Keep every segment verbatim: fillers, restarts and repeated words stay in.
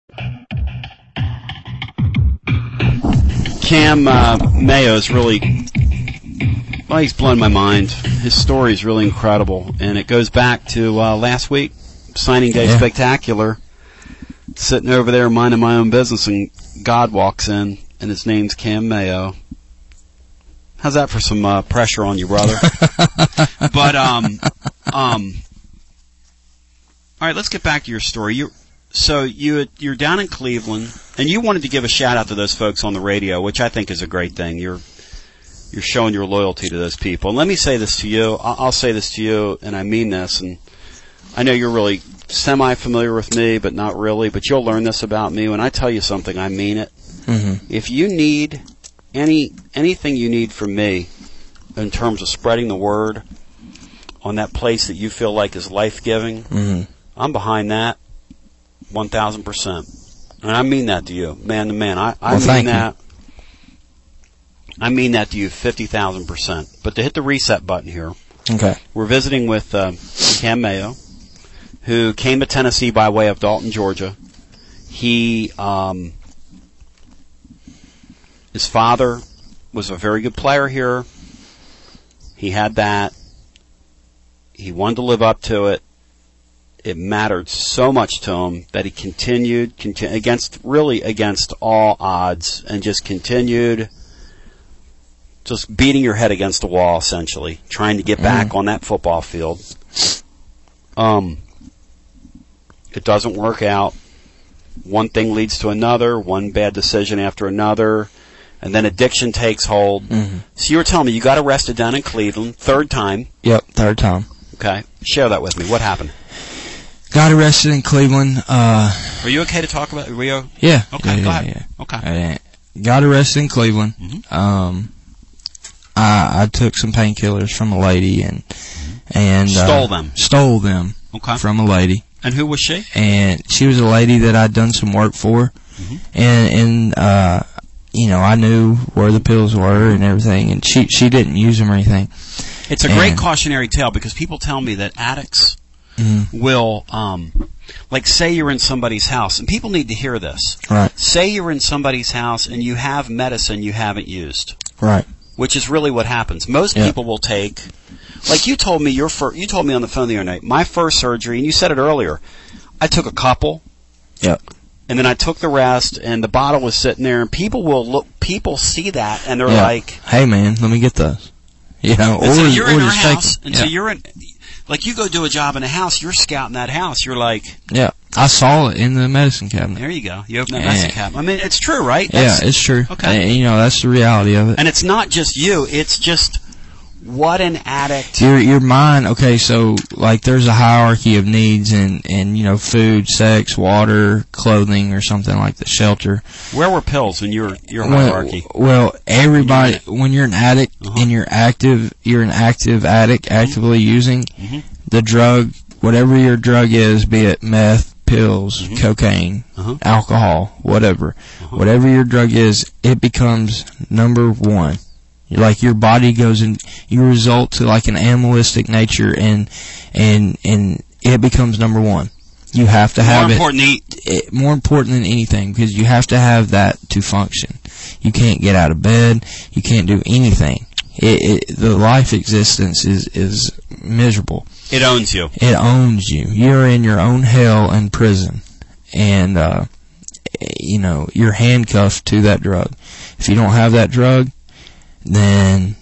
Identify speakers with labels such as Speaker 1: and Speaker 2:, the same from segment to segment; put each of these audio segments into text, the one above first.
Speaker 1: Cam uh, Mayo's really, well, he's blown my mind. His story is really incredible, and it goes back to uh, last week, signing day
Speaker 2: yeah.
Speaker 1: spectacular. Sitting over there minding my own business, and God walks in, and his name's Cam Mayo. How's that for some uh, pressure on you, brother? but um, um, all right, let's get back to your story. You, so you you're down in Cleveland, and you wanted to give a shout out to those folks on the radio, which I think is a great thing. You're you're showing your loyalty to those people. And let me say this to you. I'll, I'll say this to you, and I mean this. And I know you're really semi-familiar with me, but not really. But you'll learn this about me. When I tell you something, I mean it.
Speaker 2: Mm-hmm.
Speaker 1: If you need any anything you need from me in terms of spreading the word on that place that you feel like is life-giving,
Speaker 2: mm-hmm.
Speaker 1: I'm behind that one thousand percent. And I mean that to you, man to man. I, I
Speaker 2: well,
Speaker 1: mean that. You. I mean that to you fifty thousand percent. But to hit the reset button here,
Speaker 2: okay.
Speaker 1: We're visiting with uh, Cam Mayo, who came to Tennessee by way of Dalton, Georgia. He, um, his father was a very good player here. He had that. He wanted to live up to it. It mattered so much to him that he continued, continu- against, really against all odds, and just continued just beating your head against the wall, essentially, trying to get mm. back on that football field. Um, it doesn't work out. One thing leads to another, one bad decision after another, and then addiction takes hold.
Speaker 2: Mm-hmm.
Speaker 1: So you were telling me you got arrested down in Cleveland, third time.
Speaker 2: Yep, third time.
Speaker 1: Okay. Share that with me. What happened?
Speaker 2: Got arrested in Cleveland. Uh,
Speaker 1: Are you okay to talk about it? Were you?
Speaker 2: Yeah.
Speaker 1: Okay,
Speaker 2: yeah,
Speaker 1: go
Speaker 2: yeah,
Speaker 1: ahead.
Speaker 2: Yeah.
Speaker 1: Okay.
Speaker 2: I got arrested in Cleveland.
Speaker 1: Mm-hmm.
Speaker 2: Um, I, I took some painkillers from a lady and and
Speaker 1: stole
Speaker 2: uh,
Speaker 1: them.
Speaker 2: Stole them.
Speaker 1: Okay.
Speaker 2: From a lady.
Speaker 1: And who was she?
Speaker 2: And she was a lady that I'd done some work for,
Speaker 1: mm-hmm.
Speaker 2: and and uh, you know, I knew where the pills were and everything, and she she didn't use them or anything.
Speaker 1: It's a
Speaker 2: and,
Speaker 1: great cautionary tale because people tell me that addicts
Speaker 2: mm-hmm.
Speaker 1: will, um, like, say you're in somebody's house, and people need to hear this.
Speaker 2: Right.
Speaker 1: Say you're in somebody's house and you have medicine you haven't used.
Speaker 2: Right.
Speaker 1: Which is really what happens. Most
Speaker 2: yep.
Speaker 1: people will take, like you told me your fir- you told me on the phone the other night, my first surgery, and you said it earlier, I took a couple.
Speaker 2: Yep.
Speaker 1: And then I took the rest, and the bottle was sitting there, and people will look, people see that, and they're
Speaker 2: yeah.
Speaker 1: like,
Speaker 2: hey man, let me get those. You know,
Speaker 1: and
Speaker 2: or,
Speaker 1: so you're
Speaker 2: or
Speaker 1: in our
Speaker 2: just
Speaker 1: house,
Speaker 2: take,
Speaker 1: and
Speaker 2: yeah.
Speaker 1: so you're in, like you go do a job in a house, you're scouting that house, you're like,
Speaker 2: yeah, I saw it in the medicine cabinet.
Speaker 1: There you go, you open that medicine cabinet. I mean, it's true, right?
Speaker 2: That's, yeah, it's true.
Speaker 1: Okay.
Speaker 2: And, you know, that's the reality of it.
Speaker 1: And it's not just you, it's just what an addict.
Speaker 2: Your your mind, okay, so like there's a hierarchy of needs and, and you know, food, sex, water, clothing or something like the shelter.
Speaker 1: Where were pills in your your hierarchy?
Speaker 2: Well, well everybody when you're an addict uh-huh. and you're active you're an active addict, actively mm-hmm. using
Speaker 1: mm-hmm.
Speaker 2: the drug, whatever your drug is, be it meth, pills,
Speaker 1: mm-hmm.
Speaker 2: cocaine,
Speaker 1: uh-huh.
Speaker 2: alcohol, whatever.
Speaker 1: Uh-huh.
Speaker 2: Whatever your drug is, it becomes number one. Like your body goes and you result to like an animalistic nature, and and and it becomes number one. You have to have
Speaker 1: more important
Speaker 2: it, it more important than anything because you have to have that to function. You can't get out of bed. You can't do anything. It, it, the life existence is is miserable.
Speaker 1: It owns you.
Speaker 2: It owns you. You're in your own hell and prison, and uh, you know you're handcuffed to that drug. If you don't have that drug, then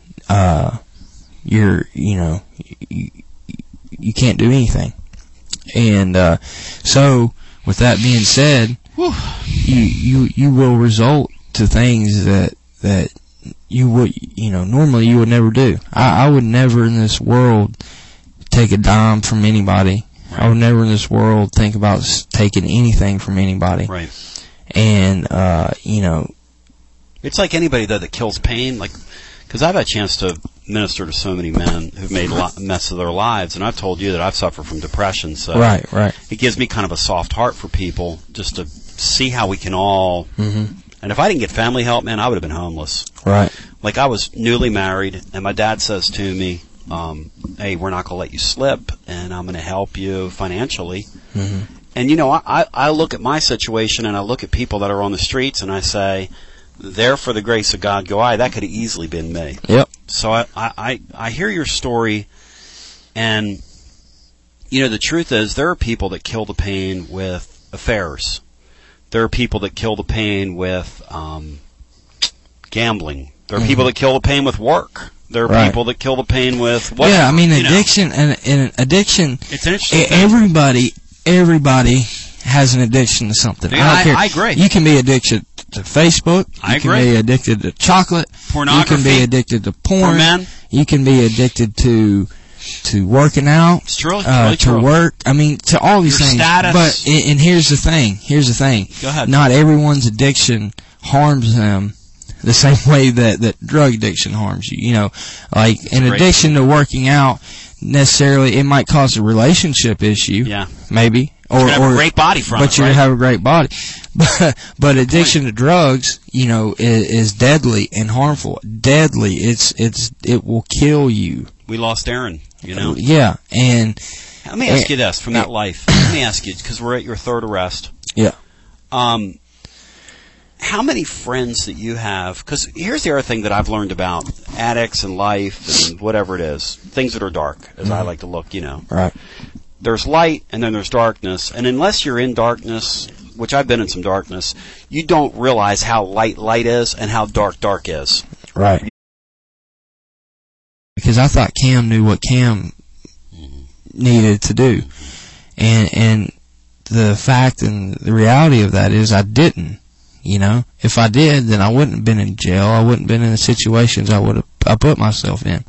Speaker 2: uh you're you know you, you can't do anything. And uh so with that being said,
Speaker 1: Whew.
Speaker 2: you you you will result to things that that you would you know normally you would never do. I, I would never in this world take a dime from anybody.
Speaker 1: Right.
Speaker 2: I would never in this world think about taking anything from anybody.
Speaker 1: Right.
Speaker 2: And uh you know
Speaker 1: it's like anybody, though, that kills pain, like, because I've had a chance to minister to so many men who've made a mess of their lives, and I've told you that I've suffered from depression, so
Speaker 2: right, right.
Speaker 1: it gives me kind of a soft heart for people just to see how we can all,
Speaker 2: mm-hmm.
Speaker 1: and if I didn't get family help, man, I would have been homeless.
Speaker 2: Right.
Speaker 1: Like, I was newly married, and my dad says to me, um, hey, we're not going to let you slip, and I'm going to help you financially.
Speaker 2: Mm-hmm.
Speaker 1: And, you know, I, I look at my situation and I look at people that are on the streets and I say, there for the grace of God go I. That could have easily been me.
Speaker 2: Yep.
Speaker 1: So I, I, I hear your story, and, you know, the truth is there are people that kill the pain with affairs. There are people that kill the pain with um, gambling. There are mm-hmm. people that kill the pain with work. There are right. people that kill the pain with whatever.
Speaker 2: Yeah, I mean, addiction and, and addiction.
Speaker 1: It's an interesting thing.
Speaker 2: Everybody, everybody has an addiction to something.
Speaker 1: Dude,
Speaker 2: I don't
Speaker 1: I,
Speaker 2: care.
Speaker 1: I agree.
Speaker 2: You can be addicted to Facebook.
Speaker 1: I
Speaker 2: you
Speaker 1: agree.
Speaker 2: can be addicted to chocolate.
Speaker 1: Pornography.
Speaker 2: You can be addicted to porn.
Speaker 1: For men.
Speaker 2: You can be addicted to to working out.
Speaker 1: It's true. It's
Speaker 2: uh,
Speaker 1: really
Speaker 2: to
Speaker 1: true.
Speaker 2: work. I mean, to all these
Speaker 1: Your
Speaker 2: things.
Speaker 1: Status.
Speaker 2: But and here's the thing. Here's the thing.
Speaker 1: Go ahead.
Speaker 2: Not everyone's addiction harms them the same way that, that drug addiction harms you. You know, like an addiction to working out, necessarily, it might cause a relationship issue.
Speaker 1: Yeah.
Speaker 2: Maybe.
Speaker 1: Or,
Speaker 2: or,
Speaker 1: have
Speaker 2: or
Speaker 1: a great body from
Speaker 2: but
Speaker 1: it,
Speaker 2: you
Speaker 1: right?
Speaker 2: have a great body. But, but addiction to drugs, you know, is, is deadly and harmful. Deadly. It's, it's, it will kill you.
Speaker 1: We lost Aaron, you know?
Speaker 2: Yeah. And,
Speaker 1: let me ask
Speaker 2: and,
Speaker 1: you this from that life. Let me ask you, because we're at your third arrest.
Speaker 2: Yeah.
Speaker 1: Um, how many friends that you have, because here's the other thing that I've learned about addicts and life and whatever it is, things that are dark, as mm-hmm. I like to look, you know.
Speaker 2: Right.
Speaker 1: There's light and then there's darkness, and unless you're in darkness, which I've been in some darkness, you don't realize how light light is and how dark dark is.
Speaker 2: Right. Because I thought Cam knew what Cam mm-hmm. needed to do. And, and the fact and the reality of that is I didn't. You know, if I did, then I wouldn't have been in jail. I wouldn't have been in the situations I would have I put myself in.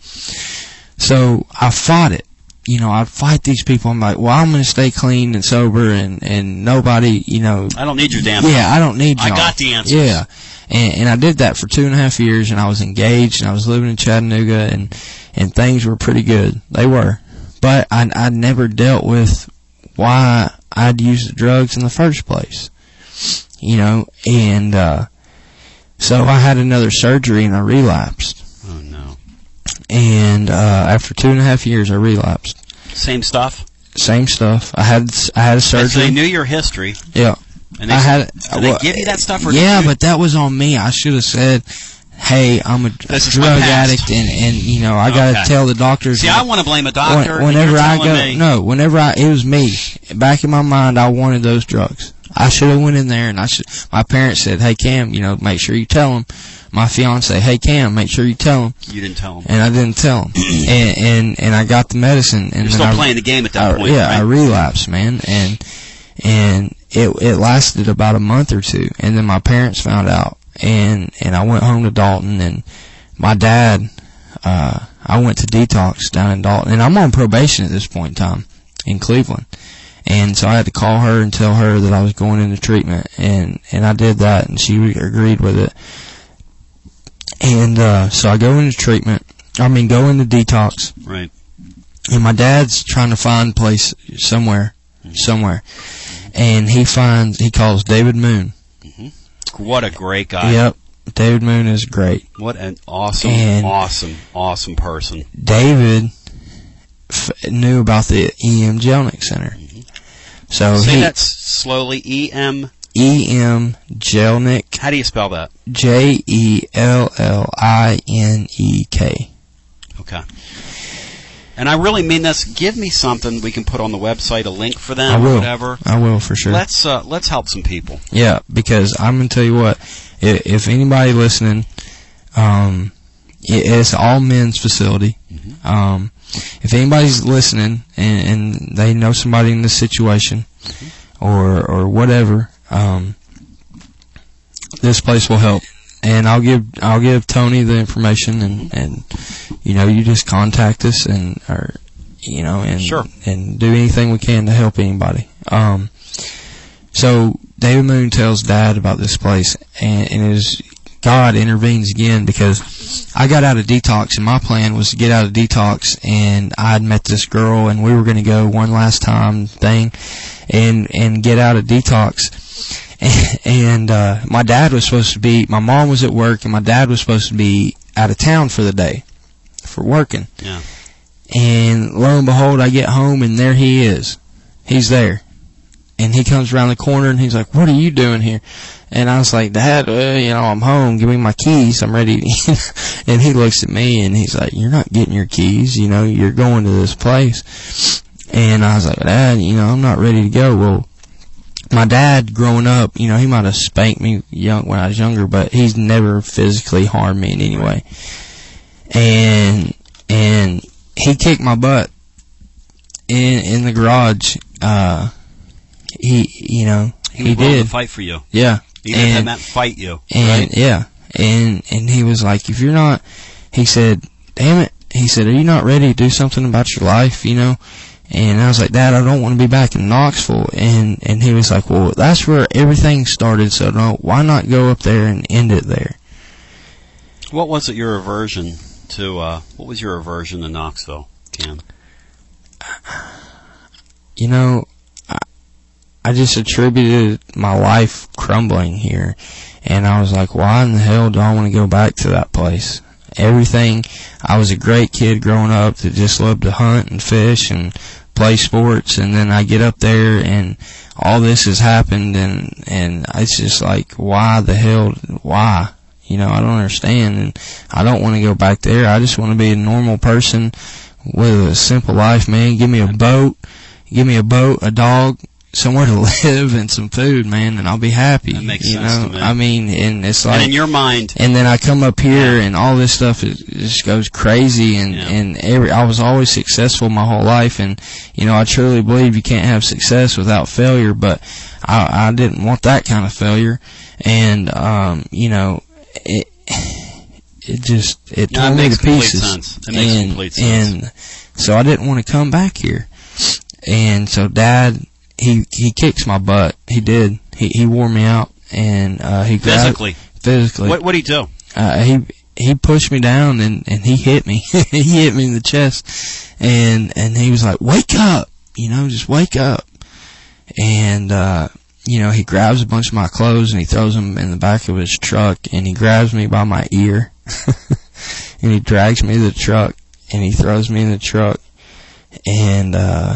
Speaker 2: So I fought it. You know, I'd fight these people. I'm like, well, I'm going to stay clean and sober, and, and nobody, you know.
Speaker 1: I don't need your damn
Speaker 2: Yeah,
Speaker 1: help.
Speaker 2: I don't need y'all.
Speaker 1: I got the answers.
Speaker 2: Yeah. And, and I did that for two and a half years, and I was engaged, and I was living in Chattanooga, and, and things were pretty good. They were. But I, I never dealt with why I'd used the drugs in the first place. You know, and, uh, so I had another surgery and I relapsed.
Speaker 1: Oh, no.
Speaker 2: And, uh, after two and a half years, I relapsed.
Speaker 1: Same stuff?
Speaker 2: Same stuff. I had, I had a surgery.
Speaker 1: So they knew your history.
Speaker 2: Yeah.
Speaker 1: And they,
Speaker 2: I had,
Speaker 1: did
Speaker 2: well,
Speaker 1: they give you that stuff? Or
Speaker 2: yeah,
Speaker 1: did you?
Speaker 2: but that was on me. I should have said, hey, I'm a, a drug addict, and, and, you know, I gotta
Speaker 1: okay.
Speaker 2: tell the doctors.
Speaker 1: See,
Speaker 2: that,
Speaker 1: I want to blame a doctor.
Speaker 2: When, whenever
Speaker 1: and
Speaker 2: I
Speaker 1: you're
Speaker 2: go,
Speaker 1: me.
Speaker 2: no, whenever I, it was me. Back in my mind, I wanted those drugs. I should have went in there, and I should. My parents said, "Hey Cam, you know, make sure you tell them." My fiance, "Hey Cam, make sure you tell them."
Speaker 1: You didn't tell them,
Speaker 2: and I didn't tell them, and, and and I got the medicine. And
Speaker 1: you're
Speaker 2: then
Speaker 1: still
Speaker 2: I,
Speaker 1: playing the game at that
Speaker 2: I,
Speaker 1: point.
Speaker 2: Yeah,
Speaker 1: right?
Speaker 2: I relapsed, man, and and it it lasted about a month or two, and then my parents found out, and and I went home to Dalton, and my dad, uh, I went to detox down in Dalton, and I'm on probation at this point in time in Cleveland. And so I had to call her and tell her that I was going into treatment, and, and I did that, and she agreed with it. And, uh, so I go into treatment, I mean, go into detox.
Speaker 1: Right.
Speaker 2: And my dad's trying to find a place somewhere, mm-hmm. somewhere. And he finds, he calls David Moon.
Speaker 1: Mm-hmm. What a great guy.
Speaker 2: Yep. David Moon is great.
Speaker 1: What an awesome,
Speaker 2: and
Speaker 1: awesome, awesome person.
Speaker 2: David f- knew about the E M Jelnick Center. Mm-hmm. So
Speaker 1: Say
Speaker 2: he,
Speaker 1: that slowly. E M
Speaker 2: E M Jelnick.
Speaker 1: How do you spell that?
Speaker 2: J E L L I N E K.
Speaker 1: Okay. And I really mean this. Give me something we can put on the website, a link for them
Speaker 2: I will.
Speaker 1: or whatever.
Speaker 2: I will, for sure.
Speaker 1: Let's uh, let's help some people.
Speaker 2: Yeah, because I'm going to tell you what, if, if anybody listening, um, it, it's an all men's facility. Mm-hmm. Um, if anybody's listening and, and they know somebody in this situation, mm-hmm. or or whatever, um, this place will help. And I'll give I'll give Tony the information, and, and you know, you just contact us, and or you know, and
Speaker 1: sure.
Speaker 2: and do anything we can to help anybody. Um, so David Moon tells Dad about this place, and, and it is God intervenes again, because I got out of detox, and my plan was to get out of detox, and I'd met this girl, and we were going to go one last time thing, and and get out of detox. And uh my dad was supposed to be, my mom was at work, and my dad was supposed to be out of town for the day for working.
Speaker 1: Yeah.
Speaker 2: And lo and behold, I get home, and there he is. He's there. and he comes around the corner and he's like, "What are you doing here?" And I was like, "Dad, uh, you know, I'm home. Give me my keys. I'm ready." And he looks at me and he's like, "You're not getting your keys. You know, you're going to this place." And I was like, "Dad, you know, I'm not ready to go." Well, my dad, growing up, you know, he might have spanked me young when I was younger, but he's never physically harmed me in any way. And and he kicked my butt in in the garage. Uh, he, you know,
Speaker 1: he,
Speaker 2: he
Speaker 1: was willing
Speaker 2: did
Speaker 1: to fight for you.
Speaker 2: Yeah,
Speaker 1: he
Speaker 2: and
Speaker 1: had that fight you.
Speaker 2: And
Speaker 1: right?
Speaker 2: yeah, and and he was like, "If you're not," he said, "Damn it," he said, "are you not ready to do something about your life?" You know. And I was like, "Dad, I don't want to be back in Knoxville." And and he was like, "Well, that's where everything started, so no, why not go up there and end it there?"
Speaker 1: What was it your aversion to, uh, what was your aversion to Knoxville, Cam?
Speaker 2: You know, I, I just attributed my life crumbling here. And I was like, why in the hell do I want to go back to that place? Everything, I was a great kid growing up that just loved to hunt and fish and play sports, and then I get up there and all this has happened, and and it's just like, why the hell, why? You know, I don't understand, and I don't want to go back there. I just want to be a normal person with a simple life, man. Give me a boat, give me a boat, a dog, somewhere to live, and some food, man, and I'll be happy.
Speaker 1: That makes
Speaker 2: you
Speaker 1: sense
Speaker 2: know?
Speaker 1: to me.
Speaker 2: I mean, and it's like,
Speaker 1: and in your mind,
Speaker 2: and then I come up here and all this stuff is, just goes crazy, and
Speaker 1: yeah.
Speaker 2: and every I was always successful my whole life, and you know, I truly believe you can't have success without failure, but I I didn't want that kind of failure, and um you know, it it just it
Speaker 1: no,
Speaker 2: tore
Speaker 1: it
Speaker 2: me
Speaker 1: makes
Speaker 2: to pieces.
Speaker 1: Sense. It makes
Speaker 2: and
Speaker 1: complete sense.
Speaker 2: and so I didn't want to come back here, and so Dad, he he kicks my butt. He did. He he wore me out, and uh he grabbed,
Speaker 1: physically.
Speaker 2: Physically.
Speaker 1: What what did he do?
Speaker 2: Uh, he he pushed me down and and he hit me. He hit me in the chest, and and he was like, "Wake up, you know, just wake up." And uh you know, he grabs a bunch of my clothes and he throws them in the back of his truck, and he grabs me by my ear, and he drags me to the truck, and he throws me in the truck, and uh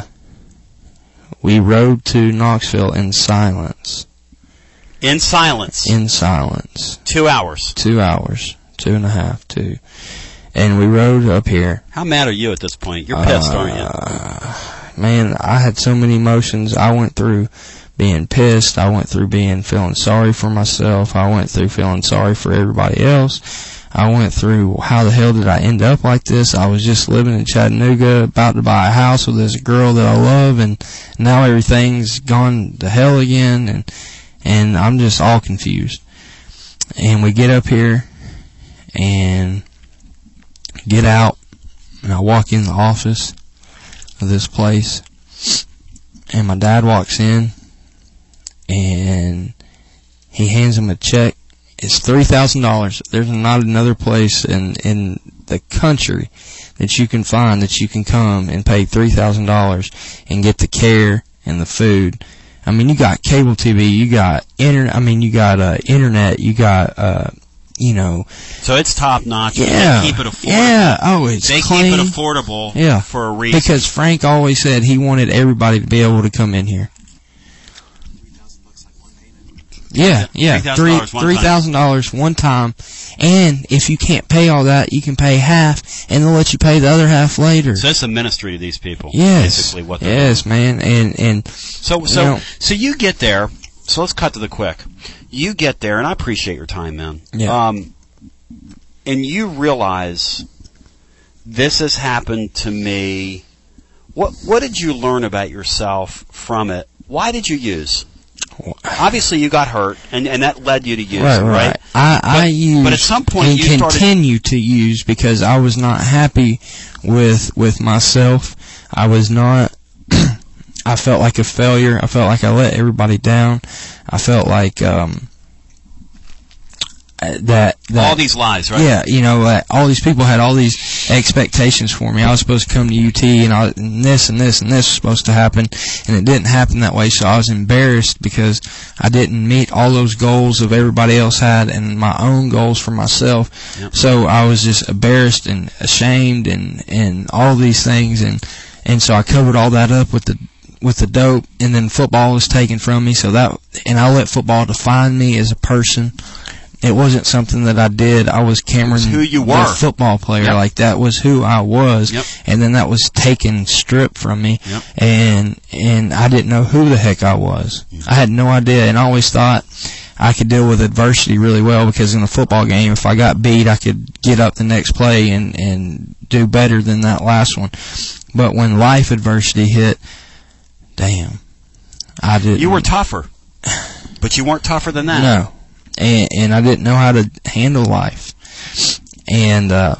Speaker 2: we rode to Knoxville in silence.
Speaker 1: In silence.
Speaker 2: In silence.
Speaker 1: Two hours.
Speaker 2: Two hours. Two and a half, two. And we rode up here.
Speaker 1: How mad are you at this point? You're pissed,
Speaker 2: uh,
Speaker 1: aren't you?
Speaker 2: Man, I had so many emotions. I went through being pissed. I went through being feeling sorry for myself. I went through feeling sorry for everybody else. I went through, how the hell did I end up like this? I was just living in Chattanooga, about to buy a house with this girl that I love, and now everything's gone to hell again, and and I'm just all confused. And we get up here and get out, and I walk in the office of this place, and my dad walks in, and he hands him a check. It's three thousand dollars. There's not another place in in the country that you can find that you can come and pay three thousand dollars and get the care and the food. I mean, you got cable T V, you got internet. I mean, you got uh, internet, you got uh, you know.
Speaker 1: So it's top notch.
Speaker 2: Yeah,
Speaker 1: they keep it affordable.
Speaker 2: Yeah, oh, it's
Speaker 1: they
Speaker 2: clean.
Speaker 1: keep it affordable.
Speaker 2: Yeah,
Speaker 1: for a reason.
Speaker 2: Because Frank always said he wanted everybody to be able to come in here. Yeah, yeah, three three thousand dollars one time, and if you can't pay all that, you can pay half, and they'll let you pay the other half later.
Speaker 1: So it's a ministry to these people.
Speaker 2: Yes,
Speaker 1: basically what they're
Speaker 2: yes,
Speaker 1: doing.
Speaker 2: man, and and
Speaker 1: so so
Speaker 2: you know,
Speaker 1: so you get there. So let's cut to the quick. You get there, and I appreciate your time, man.
Speaker 2: Yeah.
Speaker 1: Um, and you realize this has happened to me. What what did you learn about yourself from it? Why did you use? Obviously, you got hurt, and, and that led you to use,
Speaker 2: right?
Speaker 1: right?
Speaker 2: right. I,
Speaker 1: but,
Speaker 2: I used
Speaker 1: but at some point
Speaker 2: and
Speaker 1: you
Speaker 2: continue to use because I was not happy with with myself. I was not. I felt like a failure. I felt like I let everybody down. I felt like um, that, that
Speaker 1: all these lies, right?
Speaker 2: Yeah, you know, uh, all these people had all these expectations for me. I was supposed to come to U T, and, I, and this and this and this was supposed to happen, and it didn't happen that way. So I was embarrassed because I didn't meet all those goals of everybody else had, and my own goals for myself.
Speaker 1: Yep.
Speaker 2: So I was just embarrassed and ashamed, and and all these things, and and so I covered all that up with the with the dope, and then football was taken from me. So that, and I let football define me as a person. It wasn't something that I did. I was Cameron,
Speaker 1: who you were,
Speaker 2: the football player.
Speaker 1: Yep.
Speaker 2: Like that was who I was.
Speaker 1: Yep.
Speaker 2: And then that was taken, stripped from me.
Speaker 1: Yep.
Speaker 2: And and I didn't know who the heck I was. Mm-hmm. I had no idea, and I always thought I could deal with adversity really well, because in a football game, if I got beat, I could get up the next play and and do better than that last one. But when life adversity hit, damn, I didn't.
Speaker 1: You were tougher, but you weren't tougher than that.
Speaker 2: No. And, and I didn't know how to handle life. And, uh,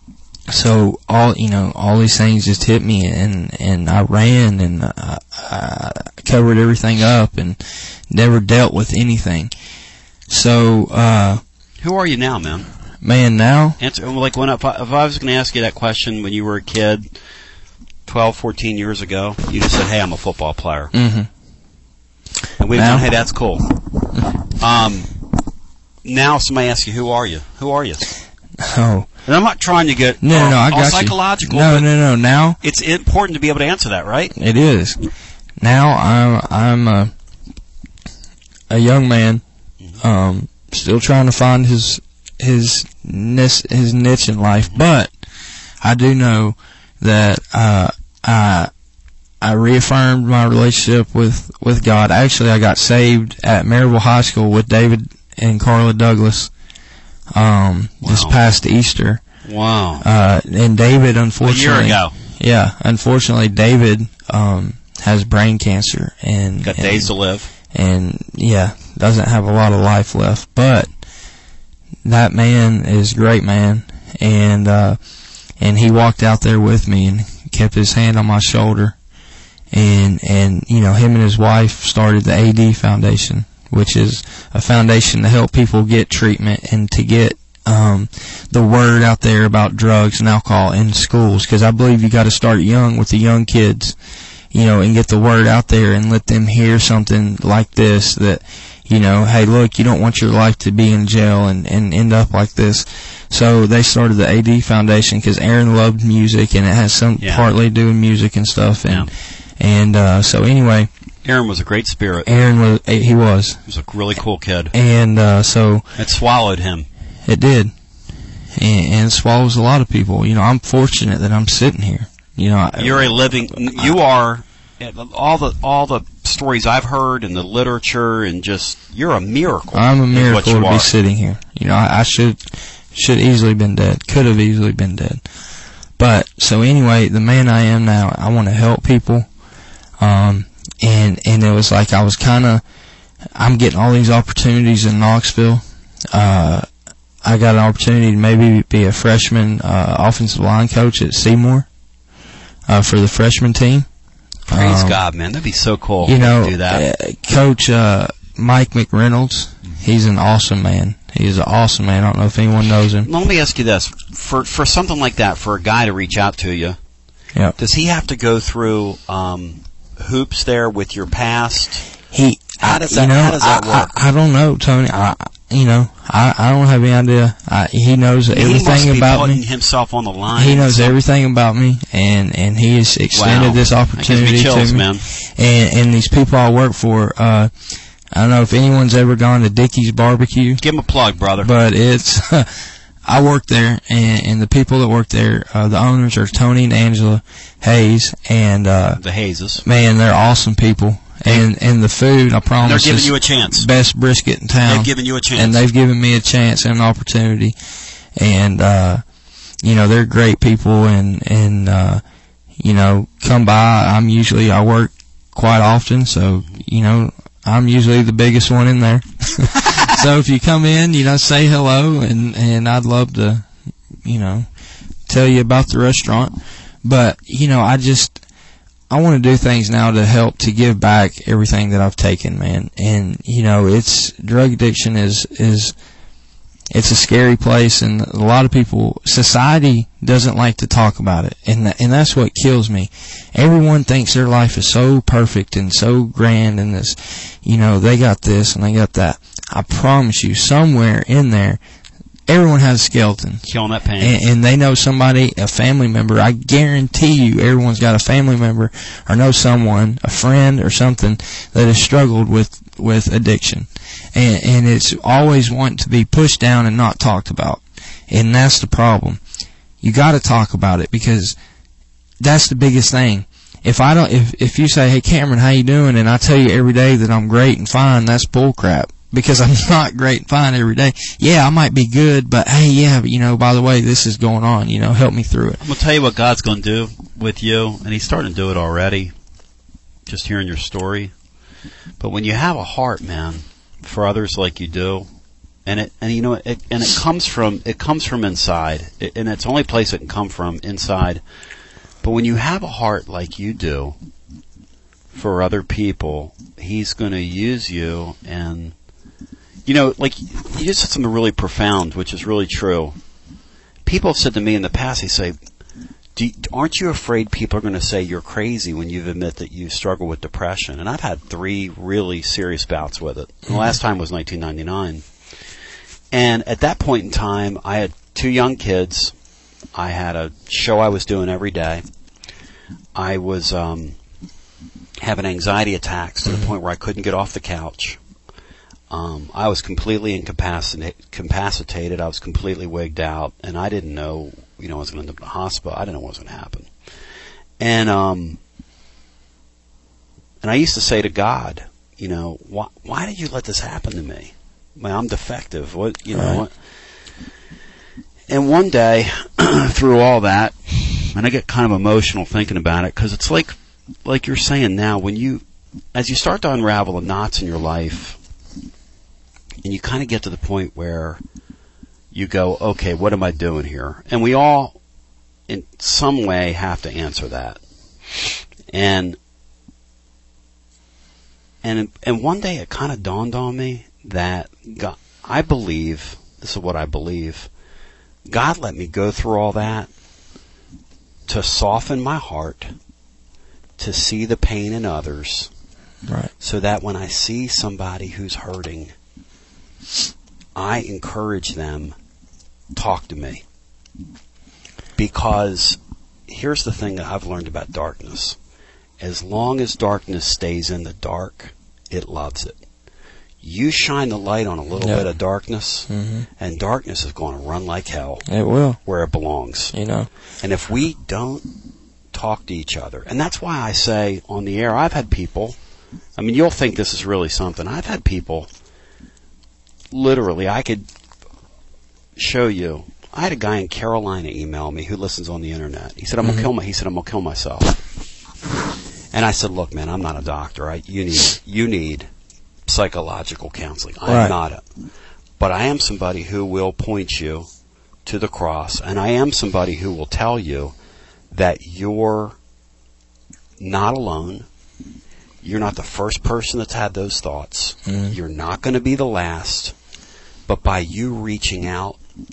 Speaker 2: so all, you know, all these things just hit me, and, and I ran, and I, I covered everything up and never dealt with anything. So, uh.
Speaker 1: Who are you now, man?
Speaker 2: Man, now?
Speaker 1: Answer, like when I, if I was going to ask you that question when you were a kid, twelve, fourteen years ago, you just said, hey, I'm a football player.
Speaker 2: Mm-hmm.
Speaker 1: And we've done, hey, that's cool. Um, now somebody asks you, who are you? Who are you?
Speaker 2: Oh.
Speaker 1: And I'm not trying to get
Speaker 2: no,
Speaker 1: all,
Speaker 2: no, I got
Speaker 1: all
Speaker 2: you.
Speaker 1: psychological.
Speaker 2: No, no, no. Now
Speaker 1: it's important to be able to answer that, right?
Speaker 2: It is. Now I'm I'm a a young man, um, still trying to find his his niche, his niche in life, but I do know that uh, I I reaffirmed my relationship with with God. Actually, I got saved at Maryville High School with David and Carla Douglas. Um,
Speaker 1: wow.
Speaker 2: This past Easter.
Speaker 1: Wow.
Speaker 2: Uh, and David, unfortunately.
Speaker 1: A year ago.
Speaker 2: Yeah, unfortunately, David, um, has brain cancer and.
Speaker 1: Got
Speaker 2: and,
Speaker 1: days to live.
Speaker 2: And, yeah, doesn't have a lot of life left. But, that man is a great man. And, uh, and he walked out there with me and kept his hand on my shoulder. And, and, you know, him and his wife started the A D Foundation, which is a foundation to help people get treatment and to get um the word out there about drugs and alcohol in schools, because I believe you got to start young with the young kids, you know, and get the word out there and let them hear something like this, that, you know, hey, look, you don't want your life to be in jail and, and end up like this. So they started the A D Foundation because Aaron loved music, and it has some
Speaker 1: yeah.
Speaker 2: partly doing music and stuff. And,
Speaker 1: yeah.
Speaker 2: and uh so anyway,
Speaker 1: Aaron was a great spirit.
Speaker 2: Aaron was, he was.
Speaker 1: He was a really cool kid.
Speaker 2: And, uh, so.
Speaker 1: It swallowed him.
Speaker 2: It did. And, and it swallows a lot of people. You know, I'm fortunate that I'm sitting here. You know, I,
Speaker 1: You're a living, you are, all the, all the stories I've heard and the literature and just, you're a miracle.
Speaker 2: I'm a miracle to
Speaker 1: are.
Speaker 2: be sitting here. You know, I, I should, should easily been dead. Could have easily been dead. But, so anyway, the man I am now, I want to help people. Um, And, and it was like I was kind of, I'm getting all these opportunities in Knoxville. Uh, I got an opportunity to maybe be a freshman, uh, offensive line coach at Seymour, uh, for the freshman team.
Speaker 1: Praise
Speaker 2: um,
Speaker 1: God, man. That'd be so cool.
Speaker 2: You know,
Speaker 1: to do that.
Speaker 2: Uh, Coach, uh, Mike McReynolds, he's an awesome man. He's an awesome man. I don't know if anyone knows him.
Speaker 1: Let me ask you this. For, for something like that, for a guy to reach out to you,
Speaker 2: yep.
Speaker 1: does he have to go through, um, hoops there with your past?
Speaker 2: He,
Speaker 1: how does
Speaker 2: I,
Speaker 1: that,
Speaker 2: you know,
Speaker 1: how does that
Speaker 2: I,
Speaker 1: work?
Speaker 2: I, I don't know, Tony. I, you know, I, I don't have any idea. I, he knows everything
Speaker 1: he must be
Speaker 2: about
Speaker 1: putting
Speaker 2: me.
Speaker 1: himself on the line.
Speaker 2: He knows everything about me, and, and he has extended
Speaker 1: wow.
Speaker 2: this opportunity
Speaker 1: that gives me chills,
Speaker 2: to me.
Speaker 1: Man.
Speaker 2: And, and these people I work for, uh, I don't know if anyone's ever gone to Dickey's Barbecue.
Speaker 1: Give him a plug, brother.
Speaker 2: But it's, I work there, and, and the people that work there, uh, the owners are Tony and Angela Hayes, and, uh,
Speaker 1: the Hayeses.
Speaker 2: Man, they're awesome people. And, and the food, I promise,
Speaker 1: they're giving you a chance.
Speaker 2: Best brisket in town.
Speaker 1: They've given you a chance.
Speaker 2: And they've given me a chance and an opportunity. And, uh, you know, they're great people, and, and, uh, you know, come by. I'm usually, I work quite often, so, you know, I'm usually the biggest one in there. So if you come in, you know, say hello, and, and I'd love to, you know, tell you about the restaurant. But, you know, I just, I want to do things now to help to give back everything that I've taken, man. And, you know, it's, drug addiction is, is, it's a scary place, and a lot of people, society doesn't like to talk about it. And, th- and that's what kills me. Everyone thinks their life is so perfect and so grand, and this, you know, they got this and they got that. I promise you, somewhere in there, everyone has a skeleton.
Speaker 1: Killing that pain.
Speaker 2: And, and they know somebody, a family member. I guarantee you everyone's got a family member or know someone, a friend or something that has struggled with, with addiction. And, and it's always wanting to be pushed down and not talked about. And that's the problem. You gotta talk about it because that's the biggest thing. If I don't, if, if you say, hey Cameron, how you doing? And I tell you every day that I'm great and fine, that's bull crap. Because I'm not great and fine every day. Yeah, I might be good, but hey, yeah, but, you know, by the way, this is going on, you know, help me through it.
Speaker 1: I'm gonna tell you what God's gonna do with you, and He's starting to do it already, just hearing your story. But when you have a heart, man, for others like you do, and it, and you know, it, and it comes from, it comes from inside, it, and it's the only place it can come from, inside. But when you have a heart like you do for other people, He's going to use you. And, you know, like, you just said something really profound, which is really true. People have said to me in the past, they say, Do you, aren't you afraid people are going to say you're crazy when you admit that you struggle with depression? And I've had three really serious bouts with it. Mm-hmm. The last time was nineteen ninety-nine. And at that point in time, I had two young kids. I had a show I was doing every day. I was um, having anxiety attacks to the point where I couldn't get off the couch. Um, I was completely incapacitated. I was completely wigged out, and I didn't know, you know, I was going to end up in the hospital. I didn't know what was going to happen. And um, and I used to say to God, you know, why, why did you let this happen to me? I mean, I'm defective. What, you know?
Speaker 2: Right.
Speaker 1: What? And one day, through all that, and I get kind of emotional thinking about it, because it's like, like you're saying now, when you, as you start to unravel the knots in your life, and you kind of get to the point where you go, okay, what am I doing here? And we all, in some way, have to answer that. And, and, and one day it kind of dawned on me that God, I believe, this is what I believe, God let me go through all that to soften my heart, to see the pain in others,
Speaker 2: right,
Speaker 1: so that when I see somebody who's hurting, I encourage them, talk to me. Because here's the thing that I've learned about darkness. As long as darkness stays in the dark, it loves it. You shine the light on a little yep. bit of darkness, mm-hmm. and darkness is going to run like hell.
Speaker 2: It will.
Speaker 1: Where it belongs.
Speaker 2: You know.
Speaker 1: And if we don't talk to each other, and that's why I say on the air, I've had people, I mean, you'll think this is really something. I've had people, literally, I could show you. I had a guy in Carolina email me who listens on the internet. He said, I'm mm-hmm. gonna kill my, he said, I'm gonna kill myself. And I said, look, man, I'm not a doctor. I, you need, you need psychological counseling. I'm
Speaker 2: right.
Speaker 1: not a, but I am somebody who will point you to the cross, and I am somebody who will tell you that you're not alone. You're not the first person that's had those thoughts. Mm. You're not going to be the last. But by you reaching out,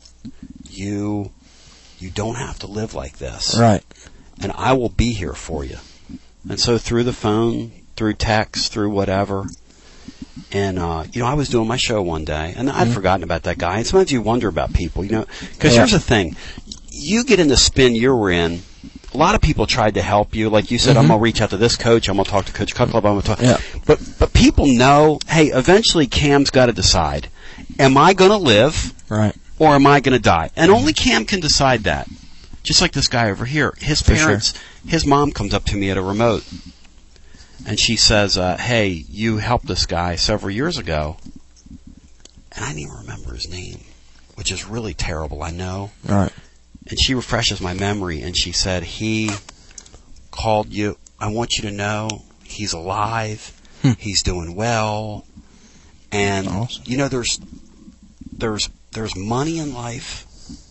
Speaker 1: you you don't have to live like this.
Speaker 2: Right.
Speaker 1: And I will be here for you. And so through the phone, through text, through whatever. And, uh, you know, I was doing my show one day, and I'd mm-hmm. forgotten about that guy. And sometimes you wonder about people, you know, because yeah. here's the thing. You get in the spin you were in. A lot of people tried to help you. Like you said, mm-hmm. I'm going to reach out to this coach. I'm going to talk to Coach Cut Club. I'm going to talk.
Speaker 2: Yeah.
Speaker 1: But, but people know, hey, eventually Cam's got to decide. Am I going to live?
Speaker 2: Right.
Speaker 1: Or am I going to die? And only Cam can decide that. Just like this guy over here. His
Speaker 2: For
Speaker 1: parents,
Speaker 2: sure.
Speaker 1: his mom comes up to me at a remote. And she says, uh, hey, you helped this guy several years ago. And I didn't even remember his name, which is really terrible, I know.
Speaker 2: Right.
Speaker 1: And she refreshes my memory, and she said, he called you. I want you to know he's alive. Hmm. He's doing well. And, awesome. you know, there's there's there's money in life,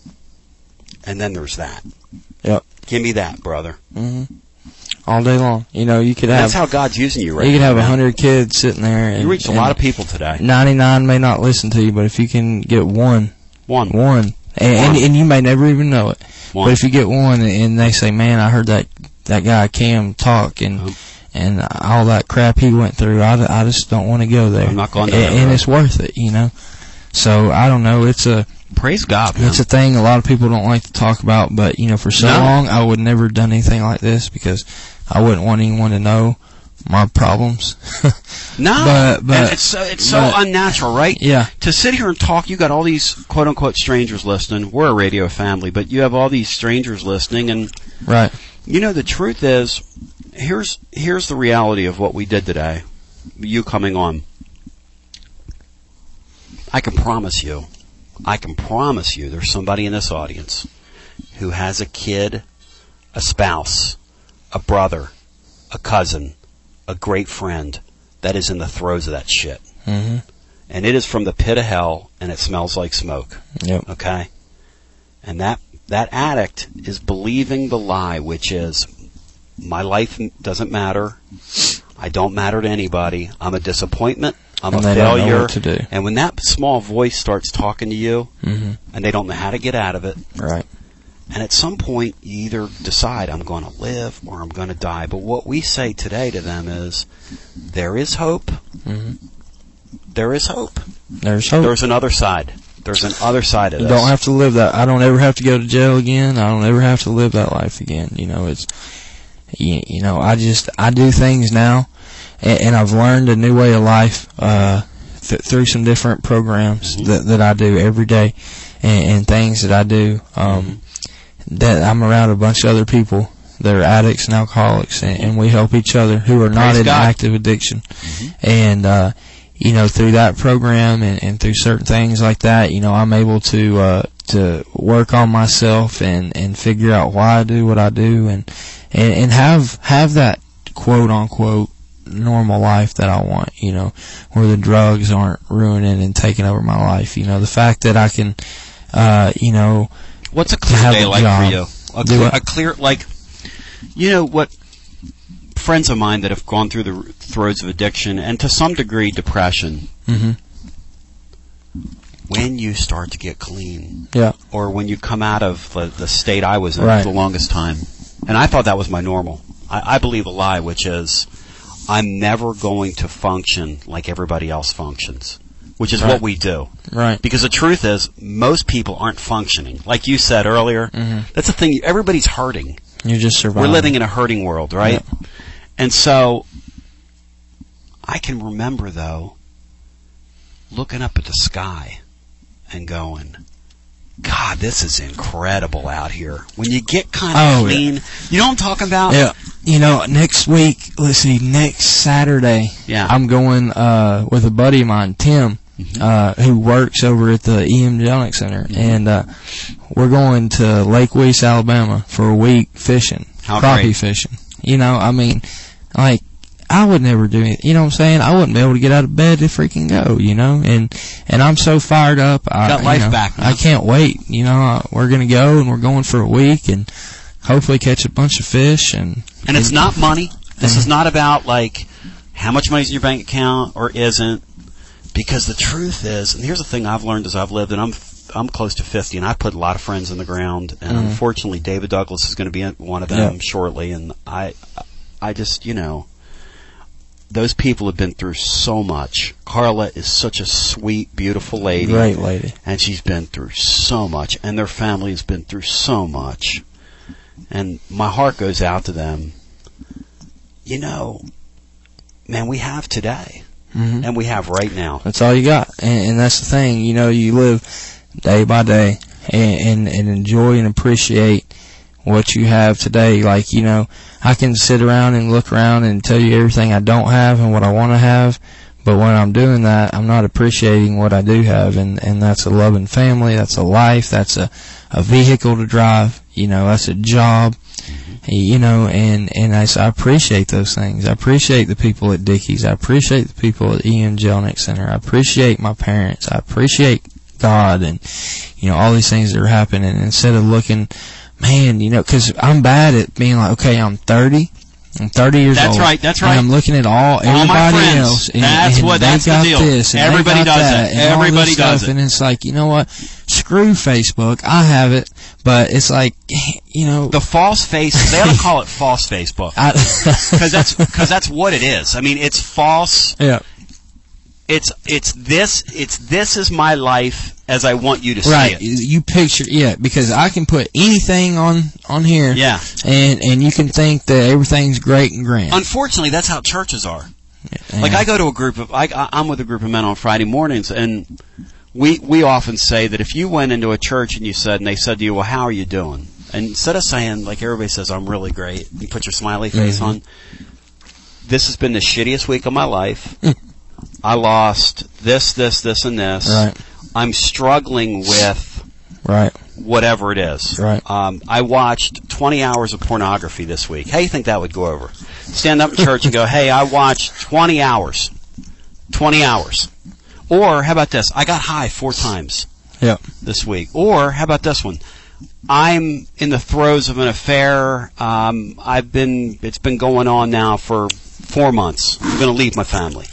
Speaker 1: and then there's that.
Speaker 2: Yep.
Speaker 1: Give me that, brother.
Speaker 2: Mm-hmm. All day long. You know, you could have...
Speaker 1: That's how God's using you right now.
Speaker 2: You could have a hundred kids sitting there. And,
Speaker 1: you reached a lot of people today.
Speaker 2: ninety-nine may not listen to you, but if you can get one...
Speaker 1: One.
Speaker 2: One. And, and, and you may never even know it.
Speaker 1: One.
Speaker 2: But if you get one and they say, man, I heard that that guy Cam talk and um, and all that crap he went through, I, I just don't want to go there.
Speaker 1: I'm not going to
Speaker 2: And, and it's worth it, you know. So I don't know. It's a
Speaker 1: praise God. Man.
Speaker 2: It's a thing a lot of people don't like to talk about. But you know, for so
Speaker 1: no.
Speaker 2: long, I would never have done anything like this because I wouldn't want anyone to know my problems.
Speaker 1: no,
Speaker 2: but, but
Speaker 1: and it's so, it's so
Speaker 2: but,
Speaker 1: unnatural, right?
Speaker 2: Yeah.
Speaker 1: To sit here and talk, you got all these quote unquote strangers listening. We're a radio family, but you have all these strangers listening, and
Speaker 2: right.
Speaker 1: You know, the truth is, here's here's the reality of what we did today. You coming on. I can promise you, I can promise you there's somebody in this audience who has a kid, a spouse, a brother, a cousin, a great friend that is in the throes of that shit.
Speaker 2: Mm-hmm. And
Speaker 1: it is from the pit of hell, and it smells like smoke.
Speaker 2: Yep.
Speaker 1: Okay? And that that addict is believing the lie, which is, my life doesn't matter. I don't matter to anybody. I'm a disappointment. I'm
Speaker 2: and
Speaker 1: a
Speaker 2: they
Speaker 1: failure.
Speaker 2: Don't know what to do.
Speaker 1: And when that small voice starts talking to you,
Speaker 2: mm-hmm.
Speaker 1: and they don't know how to get out of it,
Speaker 2: right.
Speaker 1: And at some point, you either decide, I'm going to live or I'm going to die. But what we say today to them is, there is hope.
Speaker 2: Mm-hmm.
Speaker 1: There is hope.
Speaker 2: There's hope.
Speaker 1: There's another side. There's an other side of
Speaker 2: you
Speaker 1: this.
Speaker 2: You don't have to live that. I don't ever have to go to jail again. I don't ever have to live that life again. You know, it's, you, you know, I just, I do things now, and, and I've learned a new way of life, uh, th- through some different programs mm-hmm. that, that I do every day, and, and things that I do, um, mm-hmm. that I'm around a bunch of other people that are addicts and alcoholics, and, and we help each other who are not
Speaker 1: Praise
Speaker 2: in
Speaker 1: God.
Speaker 2: active addiction.
Speaker 1: Mm-hmm.
Speaker 2: And, uh, you know, through that program and, and through certain things like that, you know, I'm able to, uh, to work on myself and, and figure out why I do what I do and, and, and have, have that quote unquote normal life that I want, you know, where the drugs aren't ruining and taking over my life. You know, the fact that I can, uh, you know,
Speaker 1: what's a clear day like
Speaker 2: job.
Speaker 1: for you? A clear, a clear, like, you know, what friends of mine that have gone through the throes of addiction and to some degree depression,
Speaker 2: mm-hmm.
Speaker 1: when you start to get clean,
Speaker 2: yeah,
Speaker 1: or when you come out of the, the state I was in
Speaker 2: right.
Speaker 1: for the longest time, and I thought that was my normal. I, I believe a lie, which is, I'm never going to function like everybody else functions, which is
Speaker 2: right.
Speaker 1: what we do.
Speaker 2: Right.
Speaker 1: Because the truth is, most people aren't functioning. Like you said earlier,
Speaker 2: mm-hmm.
Speaker 1: that's the thing, everybody's hurting.
Speaker 2: You're just surviving.
Speaker 1: We're living in a hurting world, right?
Speaker 2: Yeah.
Speaker 1: And so, I can remember, though, looking up at the sky and going, God, this is incredible out here. When you get kind of
Speaker 2: oh,
Speaker 1: clean,
Speaker 2: yeah.
Speaker 1: you know what I'm talking about?
Speaker 2: Yeah. You know, next week, let's see, next Saturday,
Speaker 1: yeah.
Speaker 2: I'm going uh with a buddy of mine, Tim, mm-hmm. uh who works over at the E M Genic Center, mm-hmm. and uh we're going to Lake Weiss, Alabama for a week fishing,
Speaker 1: How
Speaker 2: crappie
Speaker 1: great.
Speaker 2: fishing. You know, I mean, like, I would never do it. You know what I'm saying? I wouldn't be able to get out of bed to freaking go, you know? And and I'm so fired up. I,
Speaker 1: Got life
Speaker 2: you know,
Speaker 1: back, man.
Speaker 2: I can't wait. You know, we're going to go, and we're going for a week, and hopefully catch a bunch of fish. And
Speaker 1: And it's not money. This is not about, like, how much money's in your bank account or isn't. Because the truth is, and here's the thing I've learned as I've lived, and I'm I'm close to fifty, and I put a lot of friends in the ground, and mm-hmm. unfortunately David Douglas is going to be one of them
Speaker 2: yep.
Speaker 1: shortly, and I, I just, you know, those people have been through so much. Carla is such a sweet, beautiful lady.
Speaker 2: Great lady.
Speaker 1: And she's been through so much, and their family has been through so much. And my heart goes out to them. You know, man, we have today.
Speaker 2: Mm-hmm.
Speaker 1: And we have right now.
Speaker 2: That's all you got. And, and that's the thing, you know, you live day by day and, and, and enjoy and appreciate what you have today. Like, you know, I can sit around and look around and tell you everything I don't have and what I want to have, but when I'm doing that, I'm not appreciating what I do have, and, and that's a loving family, that's a life, that's a, a vehicle to drive, you know, that's a job, mm-hmm. you know, and, and I, I appreciate those things. I appreciate the people at Dickies. I appreciate the people at E M Genic Center. I appreciate my parents. I appreciate God and, you know, all these things that are happening. And instead of looking, man, you know, because I'm bad at being like, okay, I'm thirty. I'm thirty years
Speaker 1: that's
Speaker 2: old.
Speaker 1: That's right, that's right.
Speaker 2: And I'm looking at all, everybody
Speaker 1: all my friends.
Speaker 2: else. And,
Speaker 1: that's
Speaker 2: and
Speaker 1: what,
Speaker 2: they
Speaker 1: that's
Speaker 2: got
Speaker 1: the deal.
Speaker 2: This, and
Speaker 1: Everybody
Speaker 2: they got
Speaker 1: does
Speaker 2: that,
Speaker 1: it.
Speaker 2: And
Speaker 1: Everybody
Speaker 2: all
Speaker 1: does
Speaker 2: stuff.
Speaker 1: it.
Speaker 2: And it's like, you know what? Screw Facebook. I have it. But it's like, you know.
Speaker 1: The false face, they ought to call it false Facebook. Because that's, cause that's what it is. I mean, it's false.
Speaker 2: Yeah.
Speaker 1: It's it's this it's this is my life as I want you to
Speaker 2: right.
Speaker 1: see it.
Speaker 2: You picture, yeah, because I can put anything on on here,
Speaker 1: yeah,
Speaker 2: and and you can think that everything's great and grand.
Speaker 1: Unfortunately, that's how churches are.
Speaker 2: Yeah.
Speaker 1: Like I go to a group of I I'm with a group of men on Friday mornings, and we we often say that if you went into a church and you said and they said to you, well, how are you doing? And instead of saying like everybody says, I'm really great, you put your smiley face
Speaker 2: mm-hmm.
Speaker 1: on. This has been the shittiest week of my life. I lost this, this, this, and this.
Speaker 2: Right.
Speaker 1: I'm struggling with
Speaker 2: right.
Speaker 1: whatever it is.
Speaker 2: Right.
Speaker 1: Um, I watched twenty hours of pornography this week. How do you think that would go over? Stand up in church and go, hey, I watched twenty hours. twenty hours. Or, how about this? I got high four times
Speaker 2: yep.
Speaker 1: this week. Or, how about this one? I'm in the throes of an affair. Um, I've been, it's been going on now for four months. I'm going to leave my family.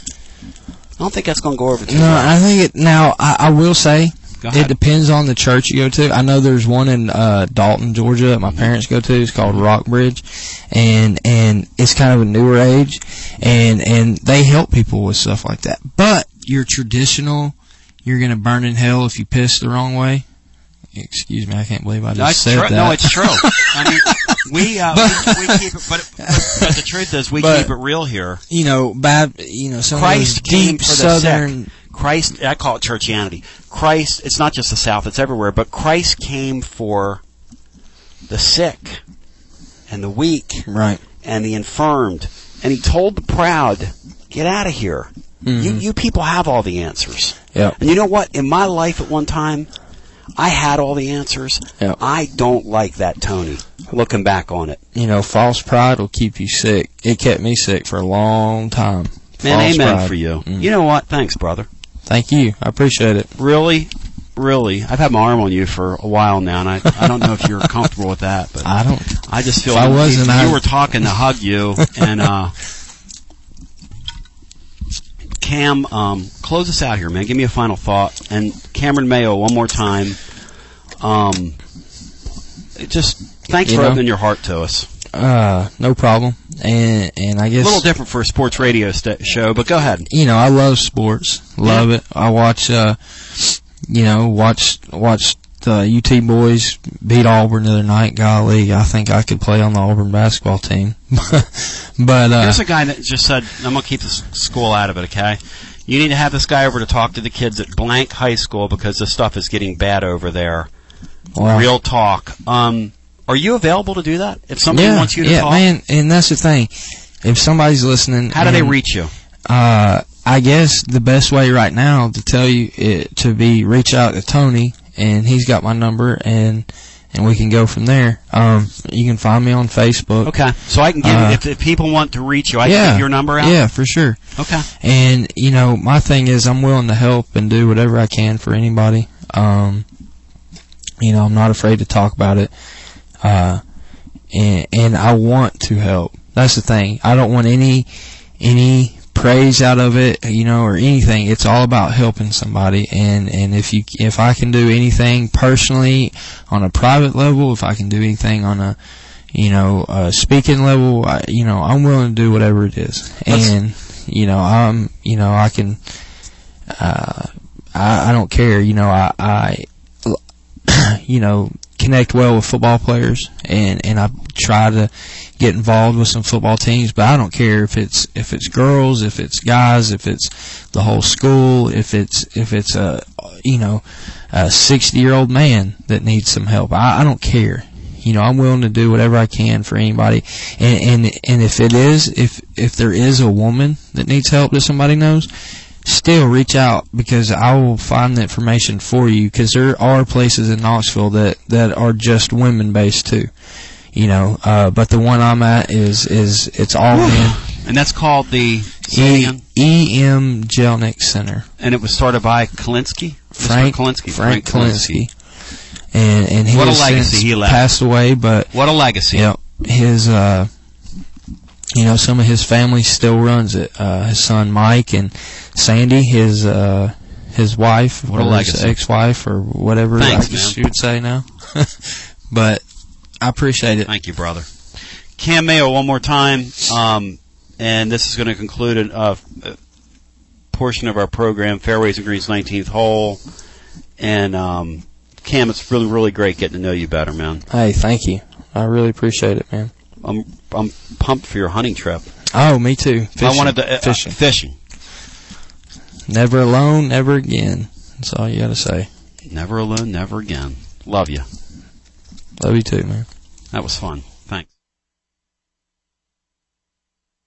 Speaker 1: I don't think that's going to go over too
Speaker 2: no,
Speaker 1: well.
Speaker 2: I think it, now, I, I will say,
Speaker 1: Go ahead.
Speaker 2: it depends on the church you go to. I know there's one in, uh, Dalton, Georgia that my parents go to. It's called Rockbridge. And, and it's kind of a newer age. And, and they help people with stuff like that. But your traditional, you're going to burn in hell if you piss the wrong way. Excuse me, I can't believe I just
Speaker 1: no, it's
Speaker 2: said
Speaker 1: tr-
Speaker 2: that.
Speaker 1: No, it's true. I mean, we, uh,
Speaker 2: but,
Speaker 1: we, we keep it, but, but, but the truth is, we
Speaker 2: but,
Speaker 1: keep it real here.
Speaker 2: You know, bad, you know, some
Speaker 1: Christ
Speaker 2: of those
Speaker 1: came
Speaker 2: deep
Speaker 1: for the
Speaker 2: southern.
Speaker 1: sick. Christ, I call it churchianity. Christ, it's not just the South, it's everywhere, but Christ came for the sick and the weak
Speaker 2: right.
Speaker 1: and the infirmed. And he told the proud, get out of here.
Speaker 2: Mm-hmm.
Speaker 1: You, you people have all the answers.
Speaker 2: Yep.
Speaker 1: And you know what? In my life at one time, I had all the answers.
Speaker 2: Yep.
Speaker 1: I don't like that, Tony, looking back on it.
Speaker 2: You know, false pride will keep you sick. It kept me sick for a long time.
Speaker 1: Man,
Speaker 2: false
Speaker 1: amen
Speaker 2: pride.
Speaker 1: for you.
Speaker 2: Mm.
Speaker 1: You know what? Thanks, brother.
Speaker 2: Thank you. I appreciate it.
Speaker 1: Really, really. I've had my arm on you for a while now, and I, I don't know if you're comfortable with that, but
Speaker 2: I don't.
Speaker 1: I just feel
Speaker 2: If I
Speaker 1: like
Speaker 2: wasn't,
Speaker 1: you,
Speaker 2: I-
Speaker 1: you were talking to hug you, and uh, Cam, um, close us out here, man. Give me a final thought, and Cameron Mayo one more time. Um, it just thanks
Speaker 2: You
Speaker 1: for
Speaker 2: know?
Speaker 1: opening your heart to us.
Speaker 2: Uh, no problem. And and I guess
Speaker 1: A little different for a sports radio st- show, but go ahead.
Speaker 2: you know, I love sports. Love
Speaker 1: Yeah.
Speaker 2: it. I watch. Uh, you know, watch watch the U T boys beat Auburn the other night. Golly, I think I could play on the Auburn basketball team. but uh,
Speaker 1: Here's a guy that just said, I'm going to keep the s- school out of it, okay? You need to have this guy over to talk to the kids at blank high school because this stuff is getting bad over there.
Speaker 2: wow.
Speaker 1: Real talk. Um, are you available to do that? If somebody
Speaker 2: yeah,
Speaker 1: wants you to
Speaker 2: yeah,
Speaker 1: talk?
Speaker 2: man. And that's the thing. If somebody's listening,
Speaker 1: How do they
Speaker 2: and,
Speaker 1: reach you?
Speaker 2: Uh, I guess the best way right now to tell you it, to be reach out to Tony, and he's got my number, and and we can go from there. Um, you can find me on Facebook.
Speaker 1: Okay. So I can give,
Speaker 2: Uh,
Speaker 1: if, if people want to reach you, I
Speaker 2: yeah,
Speaker 1: can give your number out?
Speaker 2: Yeah, for sure.
Speaker 1: Okay.
Speaker 2: And, you know, my thing is I'm willing to help and do whatever I can for anybody. Um, you know, I'm not afraid to talk about it. Uh, and, and I want to help. That's the thing. I don't want any, any praise out of it, you know, or anything. It's all about helping somebody. And, and if you, if I can do anything personally on a private level, if I can do anything on a, you know, uh, speaking level, I, you know, I'm willing to do whatever it is.
Speaker 1: Let's-
Speaker 2: and, you know, I'm, you know, I can, uh, I, I don't care, you know, I, I, you know, connect well with football players, and, and I try to get involved with some football teams, but I don't care if it's, if it's girls, if it's guys, if it's the whole school, if it's, if it's a, you know, a sixty year old man that needs some help. I, I don't care. You know, I'm willing to do whatever I can for anybody. And, and, and if it is, if, if there is a woman that needs help that somebody knows, still reach out, because I will find the information for you, because there are places in Knoxville that, that are just women based too. You know, uh, but the one I'm at is, is, it's all men.
Speaker 1: And that's called the
Speaker 2: E, E M Jelnick Center.
Speaker 1: And it was started by Kalinsky?
Speaker 2: Frank,
Speaker 1: Mister Kalinsky.
Speaker 2: Frank Kalinsky. And, and he
Speaker 1: What a
Speaker 2: has
Speaker 1: legacy
Speaker 2: since
Speaker 1: he left.
Speaker 2: passed away, but,
Speaker 1: What a legacy.
Speaker 2: you know, his, uh, you know, some of his family still runs it. Uh, his son Mike and Sandy, his, uh, his wife,
Speaker 1: What a
Speaker 2: or his
Speaker 1: legacy.
Speaker 2: ex-wife, or whatever
Speaker 1: Thanks,
Speaker 2: I guess
Speaker 1: man.
Speaker 2: you would say now. But I appreciate it.
Speaker 1: Thank you, brother. Cam Mayo, one more time. Um, and this is going to conclude a uh, portion of our program, Fairways and Greens nineteenth Hole. And, um, Cam, it's really, really great getting to know you better, man.
Speaker 2: Hey, thank you. I really appreciate it, man.
Speaker 1: I'm I'm pumped for your hunting trip.
Speaker 2: Oh, me too. Fishing.
Speaker 1: I wanted to uh,
Speaker 2: fishing.
Speaker 1: Fishing.
Speaker 2: Never alone, never again. That's all you got to say.
Speaker 1: Never alone, never again. Love you.
Speaker 2: Love you too, man.
Speaker 1: That was fun.